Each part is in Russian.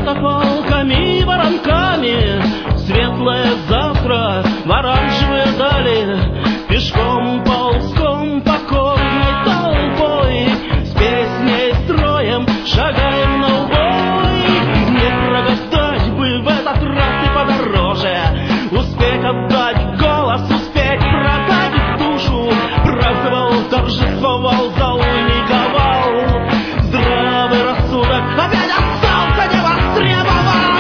святополками и воронками. Светлое завтра в оранжевые дали, пешком, ползком, покорной толпой, с песней, строем шагаем на убой. Не прогадать бы в этот раз и подороже, успеть отдать голос, успеть продать душу. Праздновал, торжествовал, зауликовал, здравый рассудок опять остался невостребован.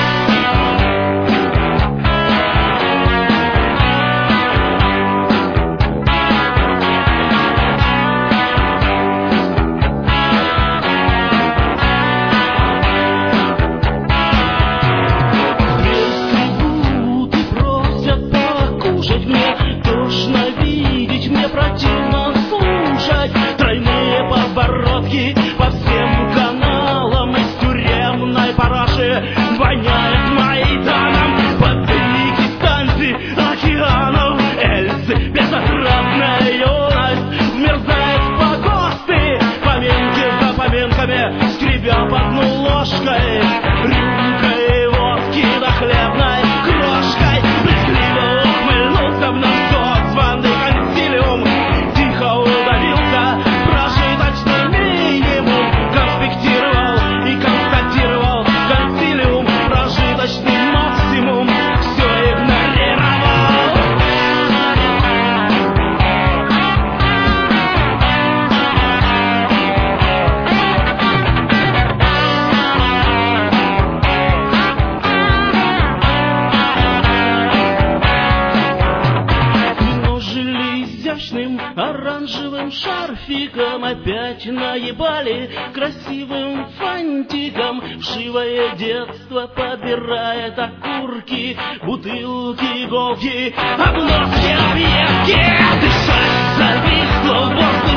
Противно слушать тройные подбородки по всем каналам. Из тюремной параши воняет Майданом. Под крики станций, океанов, Эльзы, безотрадная юность вмерзает в погосты. Поминки за поминками, скребя по дну ложкой, рюмкой водки да хлебной крошкой. Брезгливо ухмыльнулся в наш созванный консилиум, тихо удавился прожиточный минимум. Конспектировал и констатировал консилиум прожиточный максимум, все игнорировал. Множили изящным оранжевым шарфиком, опять наебали красивым фантиком. Вшивое детство подбирает окурки, бутылки, иголки, обноски, объедки. Дышать зависло в воздухе.